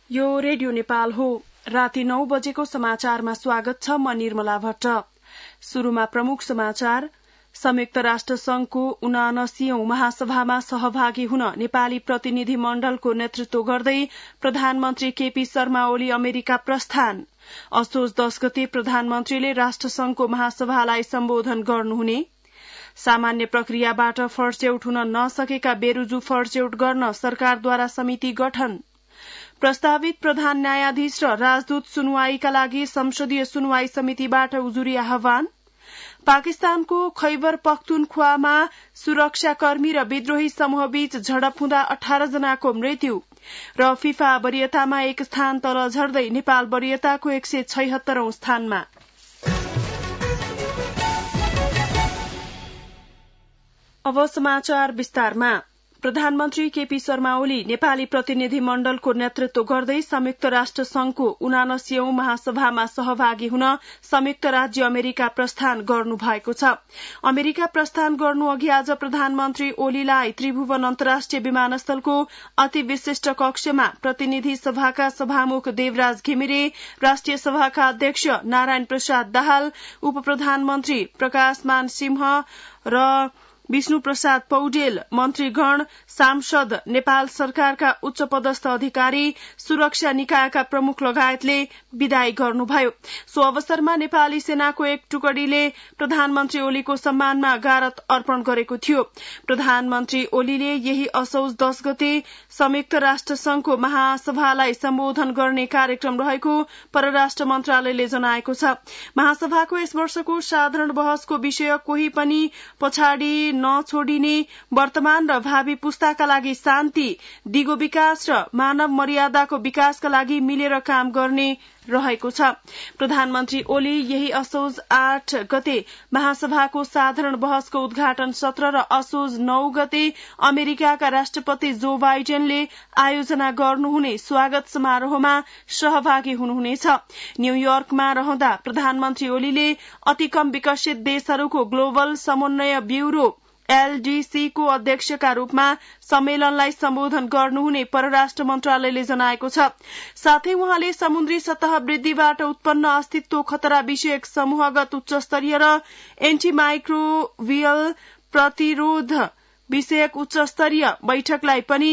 यो रेडियो नेपाल हो। राति 9 बजेको समाचारमा स्वागत छ। म निर्मला भट्ट। शुरूमा प्रमुख समाचार। संयुक्त राष्ट्र संघको 79औं महासभामा सहभागी हुन नेपाली प्रतिनिधि मण्डलको नेतृत्व गर्दै प्रधानमन्त्री केपी शर्मा ओली अमेरिका प्रस्थान। असोज 10 गते प्रधानमन्त्रीले राष्ट्रसंघको महासभालाई सम्बोधन गर्नुहुने। सामान्य प्रक्रियाबाट फर्स्यौट हुन नसकेका बेरुजु फर्स्यौट गर्न सरकारद्वारा समिति गठन। प्रस्तावित प्रधान न्यायाधीश र राजदूत सुनवाईका लागि संसदीय सुनवाई समितिबाट उजुरी आह्वान। पाकिस्तानको खैबर पख्तुनख्वामा सुरक्षाकर्मी र विद्रोही समूहबीच झडप हुँदा 18 जनाको मृत्यु र फिफा वरियतामा एक स्थान तल झर्दै नेपाल वरियताको 176औं स्थानमा। अब समाचार विस्तारमा। प्रधानमन्त्री केपी शर्मा ओली नेपाली प्रतिनिधि मण्डलको नेतृत्व गर्दै संयुक्त राष्ट्र संघको 79औं महासभामा सहभागी हुन संयुक्त राज्य अमेरिका प्रस्थान गर्नु भएको छ। अमेरिका प्रस्थान गर्नु अघि आज प्रधानमन्त्री ओलीलाई त्रिभुवन अन्तर्राष्ट्रिय विमानस्थलको अति विशिष्ट कक्षमा प्रतिनिधि सभाका सभामुख देवराज घिमिरे, राष्ट्रिय सभाका अध्यक्ष नारायण प्रसाद दाहाल, उप प्रधानमन्त्री प्रकाशमान सिंह र विष्णु प्रसाद पौडेल, मन्त्रीगण, सांसद, नेपाल सरकारका उच्च पदस्थ अधिकारी, सुरक्षा निकायका प्रमुख लगायतले विदाई गर्नुभयो। सो अवसरमा नेपाली सेनाको एक टुकडीले प्रधानमन्त्री ओलीको सम्मानमा गारत अर्पण गरेको थियो। प्रधानमन्त्री ओलीले यही असोज 10 गते संयुक्त राष्ट्र संघको महासभालाई सम्बोधन गर्ने कार्यक्रम रहेको परराष्ट्र मन्त्रालयले जनाएको छ। महासभाको यस वर्षको साधारण बहसको विषय कोही पनि पछाडि नछोडिने, वर्तमान र भावी पुस्ताका लागि शान्ति, दिगो विकास र मानव मर्यादाको विकासका लागि मिलेर काम गर्ने रहेको छ। प्रधानमन्त्री ओली यही असोज 8 गते महासभाको साधारण बहसको उद्घाटन सत्र र असोज 9 गते अमेरिकाका राष्ट्रपति जो बाइडेनले आयोजना गर्नुहुने स्वागत समारोहमा सहभागी हुनुहुनेछ। न्यूयोर्कमा रहँदा प्रधानमन्त्री ओलीले अति कम विकसित देशहरूको ग्लोबल समन्वय ब्यूरो LDC को अध्यक्षका रूपमा सम्मेलनलाई सम्बोधन गर्नुहुने परराष्ट्र मन्त्रालयले जनाएको छ। साथै उहाँले समुद्री सतह वृद्धिबाट उत्पन्न अस्तित्व खतरा विषयक समूहगत उच्चस्तरीय र एन्टिमाइक्रोबियल प्रतिरोध विषयक उच्चस्तरीय बैठकलाई पनि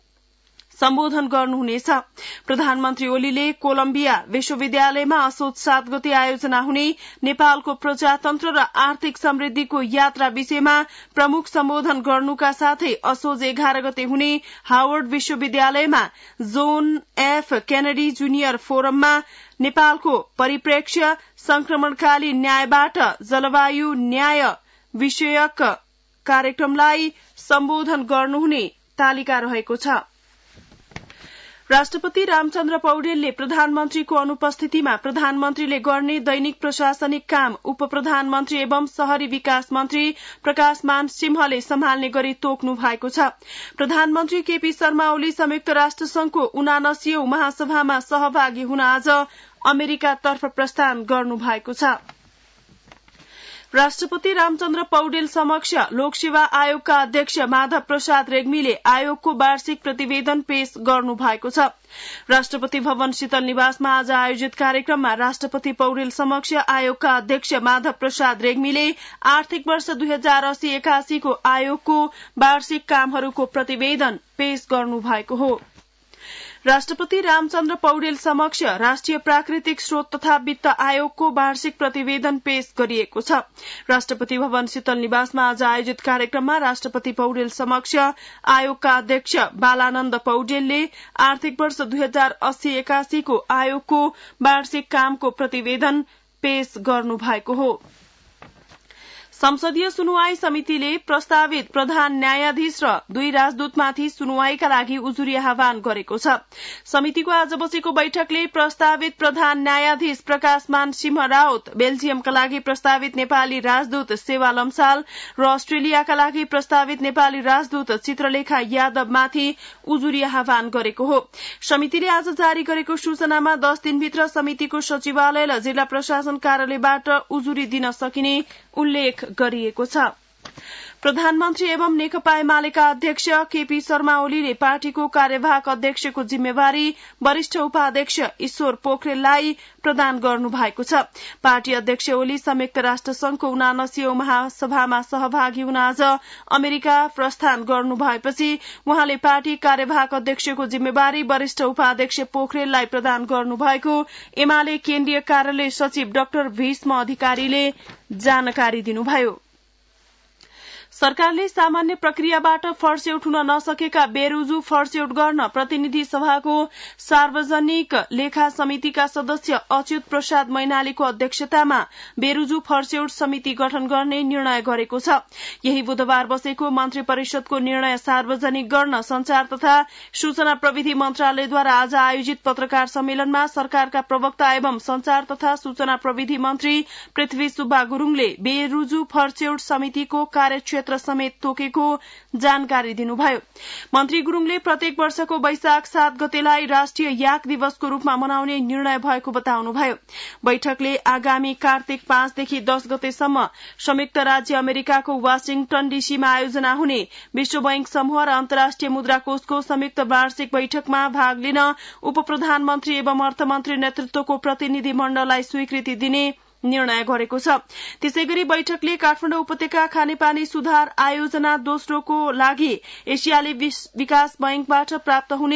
सम्बोधन गर्नुहुनेछ। प्रधानमन्त्री ओलीले कोलम्बिया विश्वविद्यालयमा असोज 7 गते आयोजना हुने नेपालको प्रजातन्त्र र आर्थिक समृद्धिको यात्रा विषयमा प्रमुख सम्बोधन गर्नुका साथै असोज 11 गते हुने हावर्ड विश्वविद्यालयमा जोन एफ केनेडी जुनियर फोरममा नेपालको परिप्रेक्ष्य, संक्रमणकालीन न्यायबाट जलवायु न्याय विषयक कार्यक्रमलाई सम्बोधन गर्नुहुने तालिका रहेको छ। राष्ट्रपति रामचन्द्र पौडेलले प्रधानमन्त्रीको अनुपस्थितिमा प्रधानमन्त्रीले गर्ने दैनिक प्रशासनिक काम उप प्रधानमन्त्री एवं शहरी विकास मन्त्री प्रकाशमान सिंहले सम्हाल्ने गरी तोक्नु भएको छ। प्रधानमन्त्री केपी शर्मा ओली संयुक्त राष्ट्र संघको 79औं महासभामा सहभागी हुन आज अमेरिकातर्फ प्रस्थान गर्नु भएको छ। राष्ट्रपति रामचन्द्र पौडेल समक्ष लोकसेवा आयोगका अध्यक्ष माधव प्रसाद रेग्मीले आयोगको वार्षिक प्रतिवेदन पेश गर्नु भएको छ। राष्ट्रपति भवन शीतल निवासमा आज आयोजित कार्यक्रममा राष्ट्रपति पौडेल समक्ष आयोगका अध्यक्ष माधव प्रसाद रेग्मीले आर्थिक वर्ष 2080-81 को आयोगको वार्षिक कामहरूको प्रतिवेदन पेश गर्नु भएको हो। राष्ट्रपति रामचन्द्र पौडेल समक्ष राष्ट्रिय प्राकृतिक स्रोत तथा वित्त आयोगको वार्षिक प्रतिवेदन पेश गरिएको छ। राष्ट्रपति भवन शीतल निवासमा आज आयोजित कार्यक्रममा राष्ट्रपति पौडेल समक्ष आयोगका अध्यक्ष बालानन्द पौडेलले आर्थिक वर्ष 2080-81 को आयोगको वार्षिक कामको प्रतिवेदन पेश गर्नु भएको हो। संसदीय सुनवाई समितिले प्रस्तावित प्रधान न्यायाधीश र 2 राजदूतमाथि सुनवाईका लागि उजुरी आह्वान गरेको छ। समितिको आज बसेको बैठकले प्रस्तावित प्रधान न्यायाधीश प्रकाशमान सिंह राउत, बेल्जियमका लागि प्रस्तावित नेपाली राजदूत सेवा लम्साल र अस्ट्रेलियाका लागि प्रस्तावित नेपाली राजदूत चित्रलेखा यादवमाथि उजुरी आह्वान गरेको हो। समितिले आज जारी गरेको सूचनामा 10 दिनभित्र समितिको सचिवालय र जिल्ला प्रशासन कार्यालयबाट उजुरी दिन सकिने उल्लेख गरिएको छ। प्रधानमन्त्री एवं नेकपा एमालेका अध्यक्ष केपी शर्मा ओलीले पार्टीको कार्यवाहक अध्यक्षको जिम्मेवारी वरिष्ठ उपाध्यक्ष ईश्वर पोखरेललाई प्रदान गर्नु भएको छ। पार्टी अध्यक्ष ओली संयुक्त राष्ट्र संघको 79औं महासभामा सहभागी हुन आज अमेरिका प्रस्थान गर्नु भएपछि उहाँले पार्टी कार्यवाहक अध्यक्षको जिम्मेवारी वरिष्ठ उपाध्यक्ष पोखरेललाई प्रदान गर्नु भएको एमाले केन्द्रीय कार्यालय सचिव डाक्टर भीष्म अधिकारीले जानकारी दिनुभयो। सरकारले सामान्य प्रक्रियाबाट फर्स्यौट हुन नसकेका बेरुजु फर्स्यौट गर्न प्रतिनिधि सभाको सार्वजनिक लेखा समितिका सदस्य अच्युत प्रसाद मैनालीको अध्यक्षतामा बेरुजु फर्स्यौट समिति गठन गर्ने निर्णय गरेको छ। यही बुधबार बसेको मन्त्री परिषदको निर्णय सार्वजनिक गर्न संचार तथा सूचना प्रविधि मन्त्रालयद्वारा आज आयोजित पत्रकार सम्मेलनमा सरकारका प्रवक्ता एवं संचार तथा सूचना प्रविधि मन्त्री पृथ्वी सुब्बा गुरूङले बेरुजु फर्स्यौट समितिको कार्यक्षेत्र समेत तोकेको जानकारी दिनुभयो। मन्त्री गुरूङले प्रत्येक वर्षको वैशाख 7 गतेलाई राष्ट्रिय याक दिवसको रूपमा मनाउने निर्णय भएको बताउनुभयो। बैठकले आगामी कार्तिक 5 देखि 10 गतेसम्म संयुक्त राज्य अमेरिकाको वाशिंगटन डीसीमा आयोजना हुने विश्व बैंक समूह र अन्तर्राष्ट्रिय मुद्रा कोषको संयुक्त वार्षिक बैठकमा भाग लिन उप प्रधानमन्त्री एवं अर्थमन्त्री नेतृत्वको प्रतिनिधि मण्डललाई स्वीकृति दिने निर्णय गरेको छ। त्यसैगरी बैठकले काठमाडौँ उपत्यका खानेपानी सुधार आयोजना दोस्रोको लागि एसियाली विकास बैंकबाट प्राप्त हुने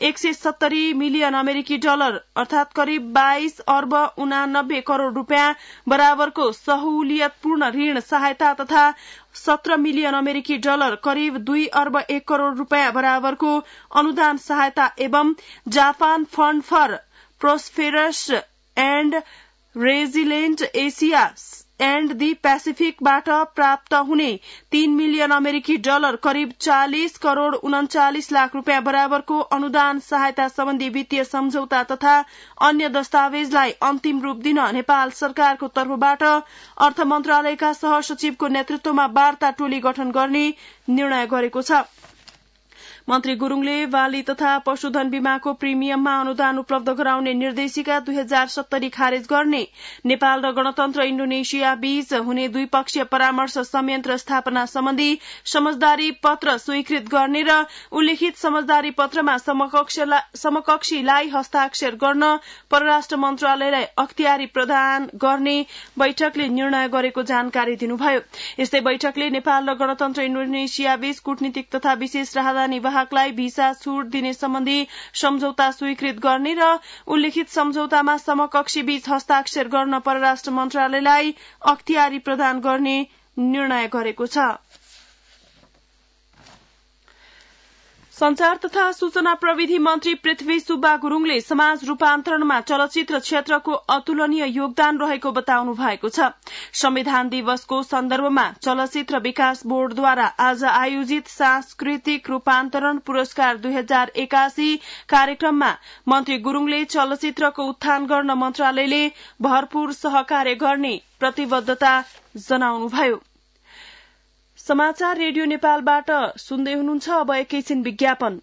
170 मिलियन अमेरिकी डलर अर्थात करिब 22 अर्ब 89 करोड़ रूपियाँ बराबरको सहुलियतपूर्ण ऋण सहायता तथा 17 मिलियन अमेरिकी डलर करिब 2 अर्ब 1 करोड़ रूपियाँ बराबरको अनुदान सहायता एवं Japan fund for prosperous and resilient Asia and the पेसिफिकबाट प्राप्त हुने 3 मिलियन अमेरिकी डलर करिब 40 करोड़ 39 लाख रूपियाँ बराबरको अनुदान सहायता सम्बन्धी वित्तीय सम्झौता तथा अन्य दस्तावेजलाई अन्तिम रूप दिन नेपाल सरकारको तर्फबाट अर्थ मन्त्रालयका सहसचिवको नेतृत्वमा वार्ता टोली गठन गर्ने निर्णय गरेको छ। मन्त्री गुरूङले बाली तथा पशुधन बीमाको प्रिमियममा अनुदान उपलब्ध गराउने निर्देशिका 2070 खारेज गर्ने, नेपाल र गणतन्त्र इण्डोनेशिया बीच हुने द्विपक्षीय परामर्श संयन्त्र स्थापना सम्बन्धी समझदारी पत्र स्वीकृत गर्ने र उल्लेखित समझदारी पत्रमा समकक्षीलाई हस्ताक्षर गर्न परराष्ट्र मन्त्रालयलाई अख्तियारी प्रदान गर्ने बैठकले निर्णय गरेको जानकारी दिनुभयो। यस्तै बैठकले नेपाल र गणतन्त्र इण्डोनेशिया बीच कूटनीतिक तथा विशेष राहदानी वाहकलाई भिसा छूट दिने सम्बन्धी सम्झौता स्वीकृत गर्ने र उल्लेखित सम्झौतामा समकक्षी बीच हस्ताक्षर गर्न परराष्ट्र मन्त्रालयलाई अख्तियारी प्रदान गर्ने निर्णय गरेको छ। संचार तथा सूचना प्रविधि मन्त्री पृथ्वी सुब्बा गुरूङले समाज रूपान्तरणमा चलचित्र क्षेत्रको अतुलनीय योगदान रहेको बताउनु भएको छ। संविधान दिवसको सन्दर्भमा चलचित्र विकास बोर्डद्वारा आज आयोजित सांस्कृतिक रूपान्तरण पुरस्कार 2081 कार्यक्रममा मन्त्री गुरूङले चलचित्रको उत्थान गर्न मन्त्रालयले भरपूर सहकार्य गर्ने प्रतिबद्धता जनाउनुभयो। समाचार रेडियो नेपालबाट सुन्दै हुनुहुन्छ। अब एकैछिन विज्ञापन।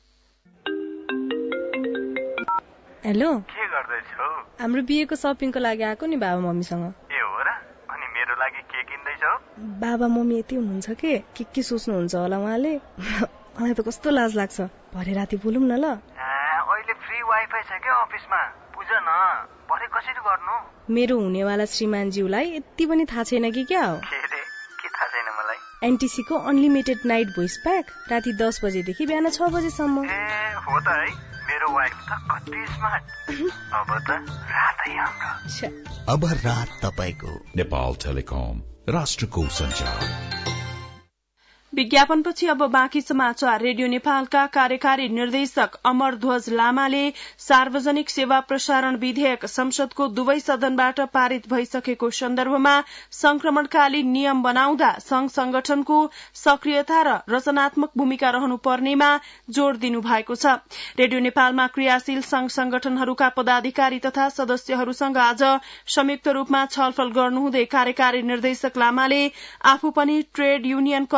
हेलो, के गर्दैछौ? हाम्रो बिहेको शपिङको लागि आएको नि बाबा मम्मीसँग। ए हो र? अनि मेरो लागि के किन्दैछौ? बाबा मम्मी यति हुनुहुन्छ के सोच्नुहुन्छ होला उहाँले। मलाई त कस्तो लाज लाग्छ। भरे राति बोलौँ न ल। अहिले फ्री वाइफाई छ के अफिसमा? बुझ न, भरे कसरी गर्नु? मेरो हुनेवाला श्रीमानज्यूलाई यति पनि थाहा छैन कि क्या हो? के थाहा छैन मलाई? एनटीसी को अनलिमिटेड नाइट भोइस प्याक राति 10 बजेदेखि बिहान 6 बजेसम्म। हो त है, मेरो वाइफ त कति स्मार्ट। अब त रातै हाम्रो। अब रात तपाईको। नेपाल टेलिकम, राष्ट्रको सञ्चार। विज्ञापनपछि अब बाँकी समाचार। रेडियो नेपालका कार्यकारी निर्देशक अमरध्वज लामाले सार्वजनिक सेवा प्रसारण विधेयक संसदको दुवै सदनबाट पारित भइसकेको सन्दर्भमा संक्रमणकालीन नियम बनाउँदा संघ संगठनको सक्रियता र रचनात्मक भूमिका रहनुपर्नेमा जोड़ दिनु भएको छ। रेडियो नेपालमा क्रियाशील संघ संगठनहरूका पदाधिकारी तथा सदस्यहरूसँग आज संयुक्त रूपमा छलफल गर्नुहुँदै कार्यकारी निर्देशक लामाले आफू पनि ट्रेड युनियन कर्मी भएको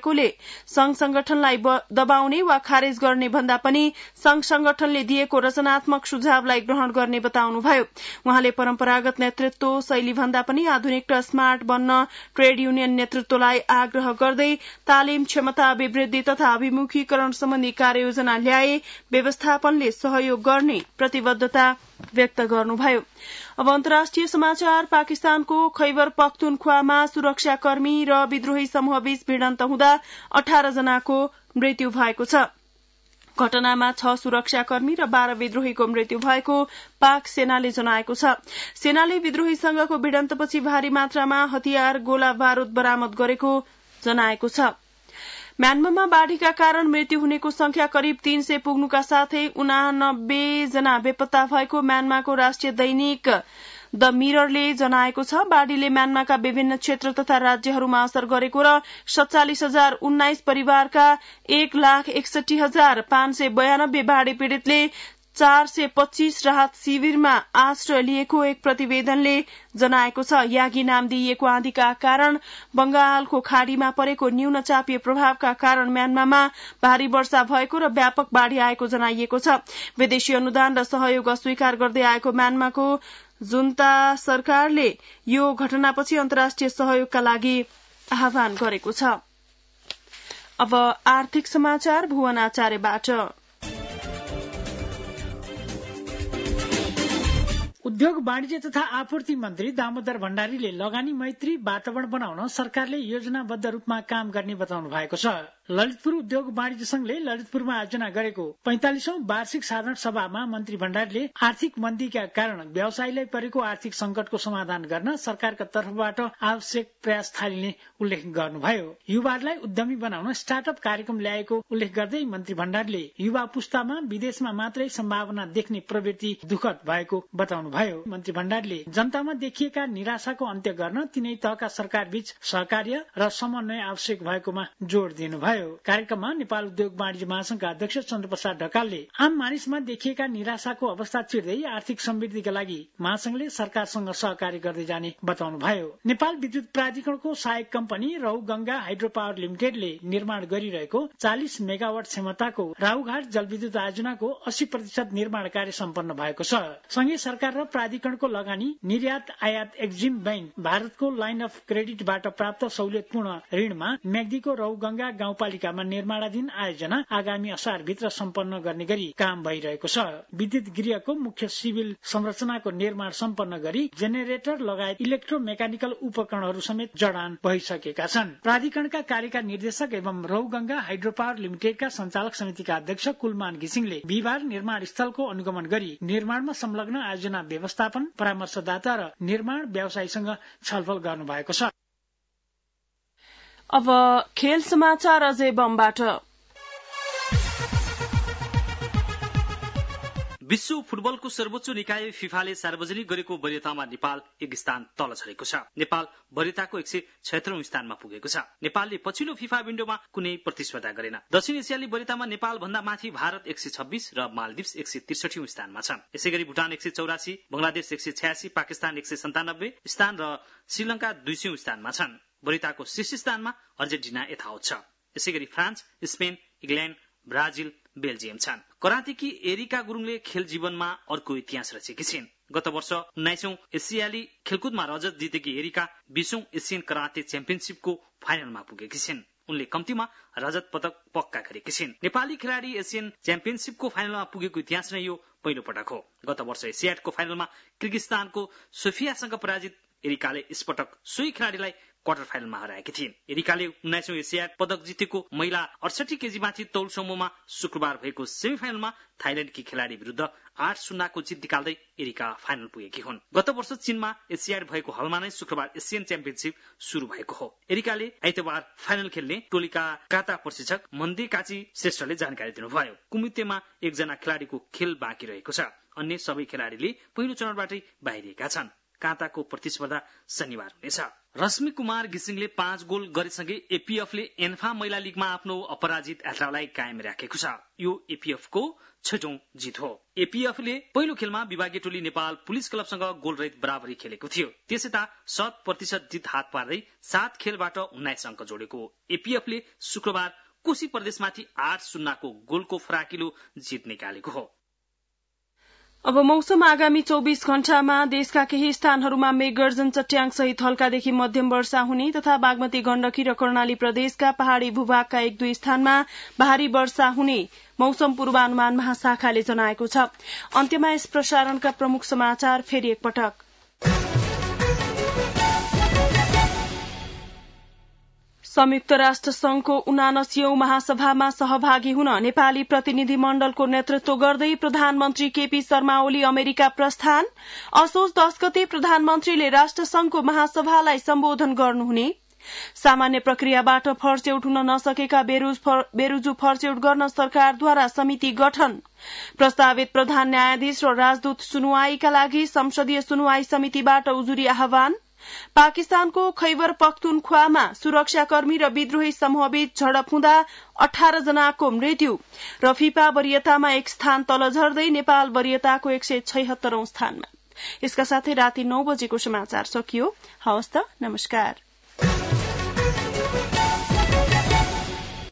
भएकोले संघ संगठनलाई दबाउने वा खारेज गर्ने भन्दा पनि संघ संगठनले दिएको रचनात्मक सुझावलाई ग्रहण गर्ने बताउनुभयो। उहाँले परम्परागत नेतृत्व शैली भन्दा पनि आधुनिक र स्मार्ट बन्न ट्रेड युनियन नेतृत्वलाई आग्रह गर्दै तालिम, क्षमता अभिवृद्धि तथा अभिमुखीकरण सम्बन्धी कार्ययोजना ल्याए व्यवस्थापनले सहयोग गर्ने प्रतिबद्धता व्यक्त गर्नुभयो। अब अन्तर्राष्ट्रिय समाचार। पाकिस्तानको खैबर पख्तुनख्वामा सुरक्षाकर्मी र विद्रोही समूहबीच भिडन्त हुँदा 18 जनाको मृत्यु भएको छ। घटनामा 6 सुरक्षाकर्मी र 12 विद्रोहीको मृत्यु भएको पाक सेनाले जनाएको छ। सेनाले विद्रोहीसँगको भिडन्तपछि भारी मात्रामा हतियार, गोला बारूद बरामद गरेको जनाएको छ। म्यानमारमा बाढ़ीका कारण मृत्यु हुनेको संख्या करिब 300 पुग्नुका साथै 89 जना बेपत्ता भएको म्यानमारको राष्ट्रिय दैनिक द मिररले जनाएको छ। बाढ़ीले म्यानमारका विभिन्न क्षेत्र तथा राज्यहरूमा असर गरेको र 47,019 परिवारका 1,61,592 बाढ़ी पीड़ितले 425 राहत शिविरमा आश्रय लिएको एक प्रतिवेदनले जनाएको छ। यागी नाम दिइएको आँधीका कारण बंगालको खाड़ीमा परेको न्यून चापीय प्रभावका कारण म्यानमारमा भारी वर्षा भएको र व्यापक बाढ़ी आएको जनाइएको छ। विदेशी अनुदान र सहयोग अस्वीकार गर्दै आएको म्यानमारको जुन्ता सरकारले यो घटनापछि अन्तर्राष्ट्रिय सहयोगका लागि आह्वान गरेको छ। अब आर्थिक समाचार भुवन आचार्यबाट। उद्योग, वाणिज्य तथा आपूर्ति मन्त्री दामोदर भण्डारीले लगानी मैत्री वातावरण बनाउन सरकारले योजनाबद्ध रूपमा काम गर्ने बताउनु भएको छ। ललितपुर उद्योग वाणिज्य संघले ललितपुरमा आयोजना गरेको 45औं वार्षिक साधारण सभामा मन्त्री भण्डारीले आर्थिक मन्दीका कारण व्यवसायीलाई परेको आर्थिक संकटको समाधान गर्न सरकारका तर्फबाट आवश्यक प्रयास थालिने उल्लेख गर्नुभयो। युवाहरूलाई उद्यमी बनाउन स्टार्टअप कार्यक्रम ल्याएको उल्लेख गर्दै मन्त्री भण्डारीले युवा पुस्तामा विदेशमा मात्रै सम्भावना देख्ने प्रवृत्ति दुःखद भएको बताउनुभयो। मन्त्री भण्डारीले जनतामा देखिएका निराशाको अन्त्य गर्न तिनै तहका सरकारबीच सहकार्य र समन्वय आवश्यक भएकोमा जोड़ दिनुभयो। कार्यक्रममा नेपाल उद्योग वाणिज्य महासंघका अध्यक्ष चन्द्रप्रसाद ढकालले आम मानिसमा देखिएका निराशाको अवस्था चिर्दै आर्थिक समृद्धिका लागि महासंघले सरकारसँग सहकार्य गर्दै जाने बताउनुभयो। नेपाल विद्युत प्राधिकरणको सहायक कम्पनी रौगंगा हाइड्रो पावर लिमिटेडले निर्माण गरिरहेको 40 मेगावाट क्षमताको राहुघाट जलविद्युत आयोजनाको 80% निर्माण कार्य सम्पन्न भएको छ। सँगै सरकार र प्राधिकरणको लगानी, निर्यात, आयात, एक्जिम बैंक, भारतको लाइन अफ क्रेडिटबाट प्राप्त सहुलियतपूर्ण ऋणमा म्याग्दीको रौगंगा गाउँपालिकामा निर्माणाधीन आयोजना आगामी असारभित्र सम्पन्न गर्ने गरी काम भइरहेको छ। विद्युत गृहको मुख्य सिभिल संरचनाको निर्माण सम्पन्न गरी जेनेरेटर लगायत इलेक्ट्रोमेकानिकल उपकरणहरू समेत जडान भइसकेका छन्। प्राधिकरणका कार्यकारी निर्देशक एवं रौगंगा हाइड्रो पावर लिमिटेडका संचालक समितिका अध्यक्ष कुलमान घिसिङले बिहिबार निर्माण स्थलको अनुगमन गरी निर्माणमा संलग्न आयोजना व्यवस्थापन, परामर्शदाता र निर्माण व्यवसायीसँग छलफल गर्नु भएको छ। अब खेल समाचार अजय बमबाट। विश्व फुटबलको सर्वोच्च निकाय फिफाले सार्वजनिक गरेको वरियतामा नेपाल एक स्थान तल झरेको छ। नेपाल वरियताको 176औं स्थानमा पुगेको छ। नेपालले पछिल्लो फिफा विन्डोमा कुनै प्रतिस्पर्धा गरेन। दक्षिण एसियाली वरियतामा नेपाल भन्दा माथि भारत 126 र मालदिप्स 163औं स्थानमा छन्। यसैगरी भुटान 184, बंगलादेश 186, पाकिस्तान 197 स्थान र श्रीलंका 200औं स्थानमा छन्। वरियताको शीर्ष स्थानमा अर्जेन्टिना यथावत छ। यसैगरी France, Spain, England, Brazil, Belgium छन्। करातेकी एरिका गुरुङले खेल जीवनमा अर्को इतिहास रचेकी छिन्। गत वर्ष 19औं एसियाली खेलकुदमा रजत जितेकी एरिका 20औं एसियन कराते च्याम्पियनशिपको फाइनलमा पुगेकी छिन्। उनले कम्तीमा रजत पदक पक्का गरेकी छिन्। नेपाली खेलाडी एसियन च्याम्पियनशिपको फाइनलमा पुगेको इतिहास नै यो पहिलो पटक हो। गत वर्ष एसियाडको फाइनलमा किर्गिस्तानको सोफियासँग पराजित एरिकाले यसपटक सोही खेलाडीलाई क्वार्टर फाइनलमा हराएकी थिइन्। एरिकाले 19औं एसियाड पदक जितेको महिला 68 केजीमाथि तौल समूहमा शुक्रबार भएको सेमी फाइनलमा थाइल्याण्डकी खेलाडी विरुद्ध 8-0 को जित निकाल्दै एरिका फाइनल पुगेकी हुन्। गत वर्ष चीनमा एसियाड भएको हलमा नै शुक्रबार एसियन च्याम्पियनशिप शुरू भएको हो। एरिकाले आइतबार फाइनल खेल्ने टोलीका काता प्रशिक्षक मन्दी काची श्रेष्ठले जानकारी दिनुभयो। कुमितेमा एकजना खेलाडीको खेल बाँकी रहेको छ। अन्य सबै खेलाडीले पहिलो चरणबाटै बाहिरिएका छन्। काँताको प्रतिस्पर्धा शनिबार हुनेछ। रश्मि कुमार घिसिङले 5 गोल गरेसँगै एपीएफले एन्फा महिला लीगमा आफ्नो अपराजित यात्रालाई कायम राखेको छ। यो एपीएफको 6औं जित हो। एपीएफले पहिलो खेलमा विभागीय टोली नेपाल पुलिस क्लबसँग गोलरहित बराबरी खेलेको थियो। त्यसैता 100% जित हात पार्दै 7 खेलबाट 19 अङ्क जोडेको एपीएफले शुक्रबार कोशी प्रदेशमाथि 8-0 को गोलको फराकिलो जित निकालेको हो। अब मौसम आगामी 24 घण्टामा देशका केही स्थानहरूमा मेघगर्जन चट्याङ सहित हल्कादेखि मध्यम वर्षा हुने तथा बागमती गण्डकी र कर्णाली प्रदेशका पहाड़ी भूभागका 1-2 स्थानमा भारी वर्षा हुने मौसम पूर्वानुमान महाशाखाले जनाएको छ। अन्त्यमा यस प्रसारणका प्रमुख समाचार फेरि एकपटक। संयुक्त राष्ट्र संघको 79औं महासभामा सहभागी हुन नेपाली प्रतिनिधि मण्डलको नेतृत्व गर्दै प्रधानमन्त्री केपी शर्मा ओली अमेरिका प्रस्थान। असोज 10 गते प्रधानमन्त्रीले राष्ट्र संघको महासभालाई सम्बोधन गर्नुहुने। सामान्य प्रक्रियाबाट फर्स्यौट हुन नसकेका बेरुजु फर्स्यौट गर्न सरकारद्वारा समिति गठन। प्रस्तावित प्रधान न्यायाधीश र राजदूत सुनुवाईका लागि संसदीय सुनुवाई समितिबाट उजुरी आह्वान। पाकिस्तानको खैबर पख्तुनख्वामा सुरक्षाकर्मी र विद्रोही समूहबीच झडप हुँदा 18 जनाको मृत्यु र फिफा वरियतामा 1 स्थान तल झर्दै नेपाल वरियताको 176औं स्थानमा। यसका साथै राति 9 बजेको समाचार सकियो। हवस् त, नमस्कार।